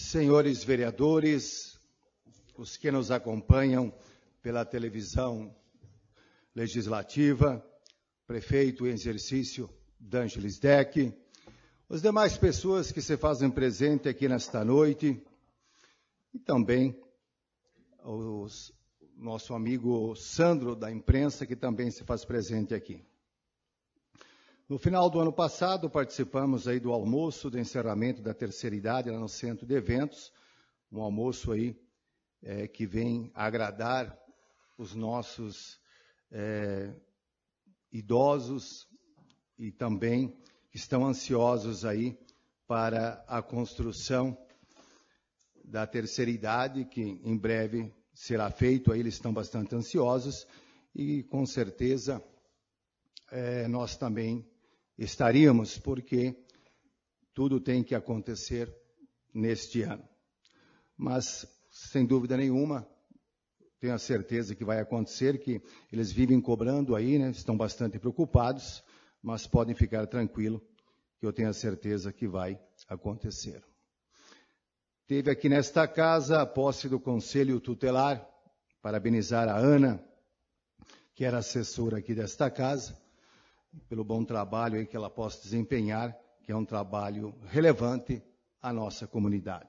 Senhores vereadores, os que nos acompanham pela televisão legislativa, prefeito em exercício D'Angelis Deck, as demais pessoas que se fazem presente aqui nesta noite, e também o nosso amigo Sandro da imprensa, que também se faz presente aqui. No final do ano passado, participamos aí do almoço de encerramento da terceira idade lá no centro de eventos, um almoço aí que vem agradar os nossos idosos e também estão ansiosos aí para a construção da terceira idade, que em breve será feito, aí eles estão bastante ansiosos e com certeza nós também estaríamos, porque tudo tem que acontecer neste ano. Mas, sem dúvida nenhuma, tenho a certeza que vai acontecer, que eles vivem cobrando aí, né, estão bastante preocupados, mas podem ficar tranquilos, que eu tenho a certeza que vai acontecer. Teve aqui nesta casa a posse do Conselho Tutelar, parabenizar a Ana, que era assessora aqui desta casa, pelo bom trabalho aí que ela possa desempenhar, que é um trabalho relevante à nossa comunidade.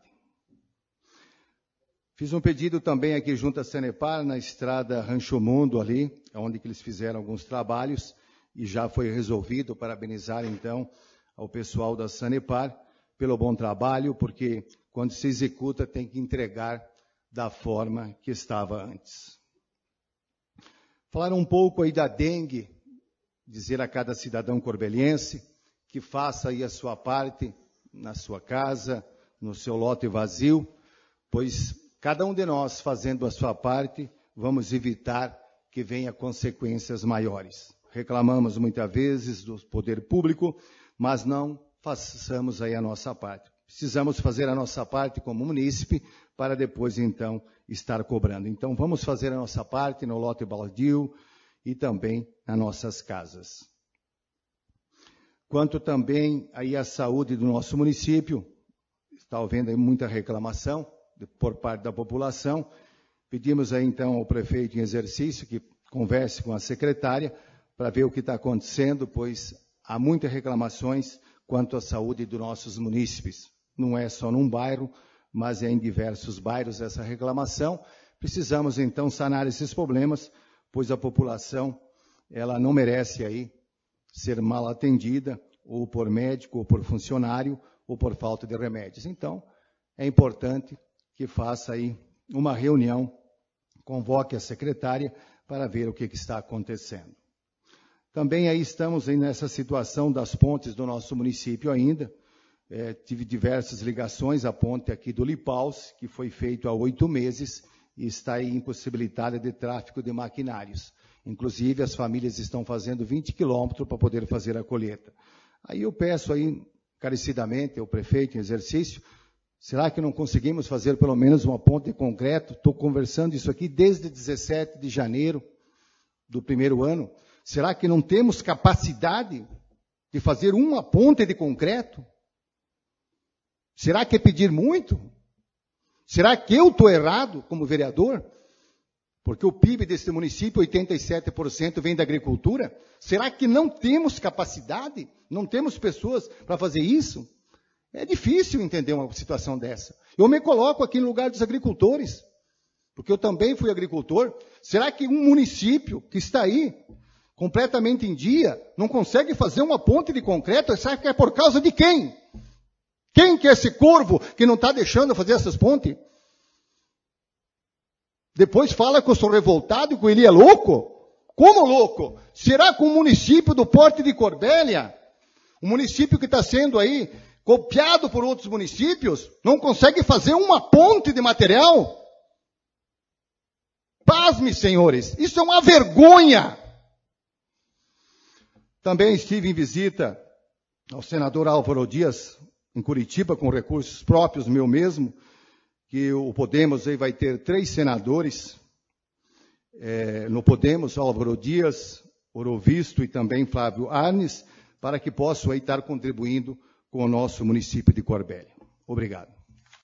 Fiz um pedido também aqui junto à Sanepar, na estrada Rancho Mundo ali, onde que eles fizeram alguns trabalhos, e já foi resolvido. Parabenizar então ao pessoal da Sanepar pelo bom trabalho, porque quando se executa tem que entregar da forma que estava antes. Falar um pouco aí da dengue, dizer a cada cidadão corbeliense que faça aí a sua parte na sua casa, no seu lote vazio, pois cada um de nós fazendo a sua parte, vamos evitar que venha consequências maiores. Reclamamos muitas vezes do poder público, mas não façamos aí a nossa parte. Precisamos fazer a nossa parte como munícipe para depois então estar cobrando. Então vamos fazer a nossa parte no lote baldio, e também nas nossas casas. Quanto também aí à saúde do nosso município, está havendo aí muita reclamação por parte da população. Pedimos aí então ao prefeito em exercício que converse com a secretária para ver o que está acontecendo, pois há muitas reclamações quanto à saúde dos nossos munícipes. Não é só num bairro, mas é em diversos bairros essa reclamação. Precisamos então sanar esses problemas, pois a população ela não merece aí ser mal atendida, ou por médico, ou por funcionário, ou por falta de remédios. Então, é importante que faça aí uma reunião, convoque a secretária para ver o que está acontecendo. Também aí estamos aí nessa situação das pontes do nosso município ainda. Tive diversas ligações à ponte aqui do Lipaus, que foi feito há 8 meses, e está aí impossibilitada de tráfego de maquinários. Inclusive, as famílias estão fazendo 20 quilômetros para poder fazer a colheita. Aí eu peço aí, encarecidamente, ao prefeito em exercício, será que não conseguimos fazer pelo menos uma ponte de concreto? Estou conversando isso aqui desde 17 de janeiro do primeiro ano. Será que não temos capacidade de fazer uma ponte de concreto? Será que é pedir muito? Será que eu estou errado como vereador? Porque o PIB desse município, 87% vem da agricultura. Será que não temos capacidade? Não temos pessoas para fazer isso? É difícil entender uma situação dessa. Eu me coloco aqui no lugar dos agricultores, porque eu também fui agricultor. Será que um município que está aí, completamente em dia, não consegue fazer uma ponte de concreto? Será que é por causa de quem? Quem que é esse corvo que não está deixando fazer essas pontes? Depois fala que eu sou revoltado e que ele é louco? Como louco? Será que um município do porte de Corbélia, um município que está sendo aí copiado por outros municípios, não consegue fazer uma ponte de material? Pasme, senhores, isso é uma vergonha. Também estive em visita ao senador Álvaro Dias, em Curitiba, com recursos próprios, meu mesmo, que o Podemos aí vai ter 3 senadores, no Podemos, Álvaro Dias, Orovisto e também Flávio Arnes, para que possam aí estar contribuindo com o nosso município de Corbélia. Obrigado.